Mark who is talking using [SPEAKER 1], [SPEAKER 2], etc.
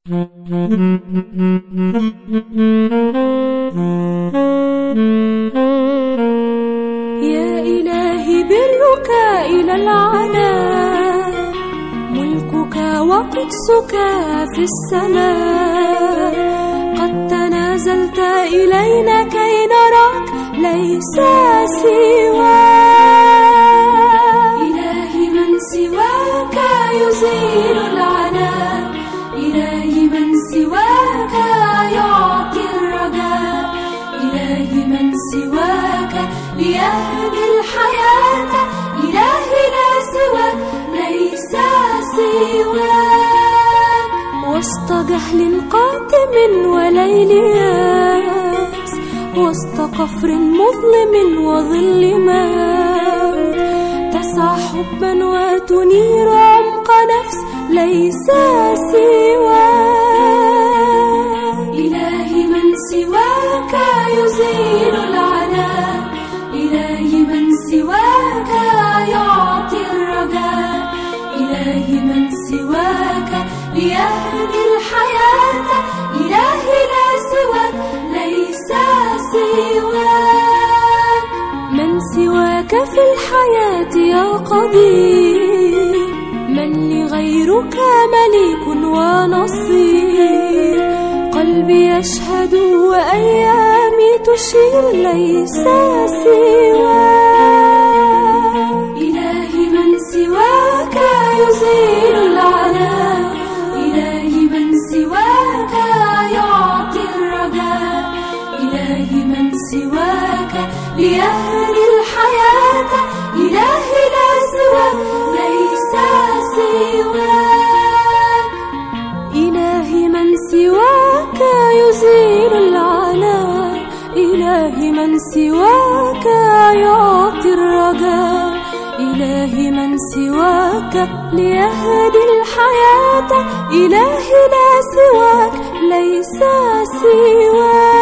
[SPEAKER 1] يا إلهي برك إلى العلا، ملكك وقدسك في السماء، قد تنازلت إلينا كي نراك ليس سواك. إلهي من سواك يزيل العناء، إلهي من سواك يعطي الرجاء، إلهي من سواك ليهدي الحياة، إلهي لا سواك ليس سواك. وسط جهل قاتم وليل ياس، وسط قفر مظلم وظل موت، تسعى حبا وتنير عمق نفس ليس سواك. إلهي من سواك يزيل العناء، إلهي من سواك يعطي الرجاء، إلهي من سواك ليهدي الحياة، إلهي لا سواك ليس سواك. من سواك في الحياة يا قدير، من لغيرك مليك ونصير، قلبي يشهد وأيامي تشير ليس سواك. إلهي من سواك يزيل العناء، إلهي من سواك يعطي الرجاء، إلهي من سواك ليهدي الحياة، إلهي لا سواك ليس سواك. إلهي من سواك يزيل العناء، إلهي من سواك يعطي الرجاء، إلهي من سواك ليهدي الحياة، إلهي لا سواك ليس سواك.